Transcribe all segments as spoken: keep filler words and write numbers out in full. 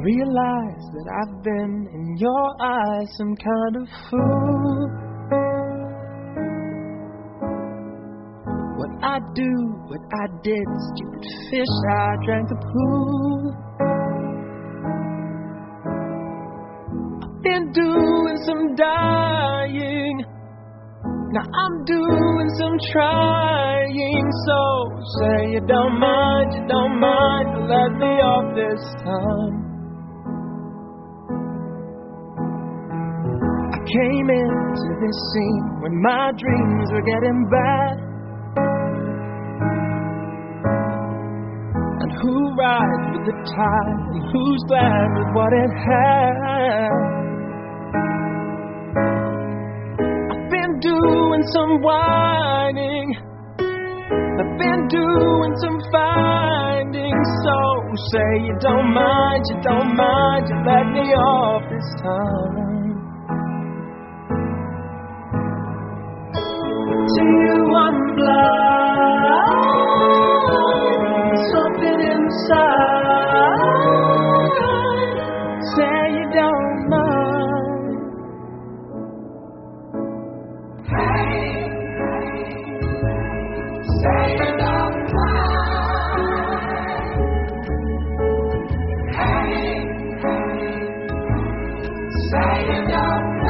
realize that I've been in your eyes some kind of fool. What I do, what I did, stupid fish, I drank the pool. I've been doing some dying, now I'm doing some trying. So say you don't mind, you don't mind to let me off this time. I came into this scene when my dreams were getting bad. And who rides with the tide and who's glad with what it had? I've been doing some whining, I've been doing some finding. So say you don't mind, you don't mind, you let me off this time. To you I'm blind, something inside, say you don't mind. Hey, say you don't mind. Hey, say you don't mind.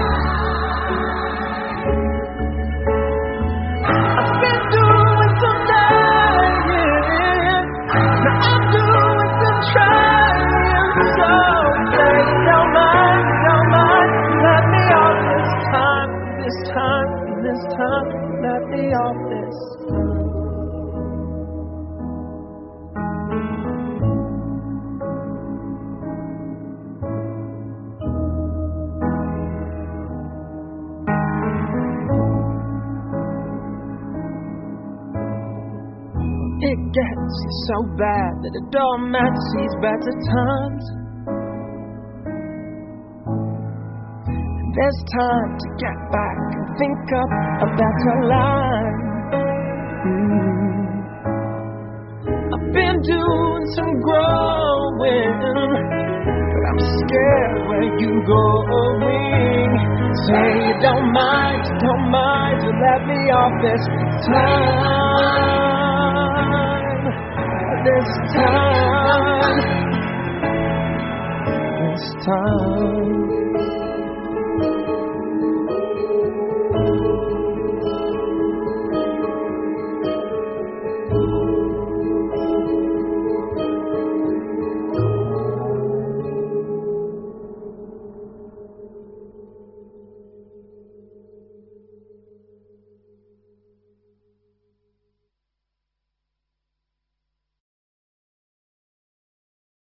This time, let me off this time. It gets so bad that a doormat sees better times. There's time to get back and think up a better line. Mm. I've been doing some growing, but I'm scared where you going. Say you don't mind, you don't mind to let me off this time. This time. This time.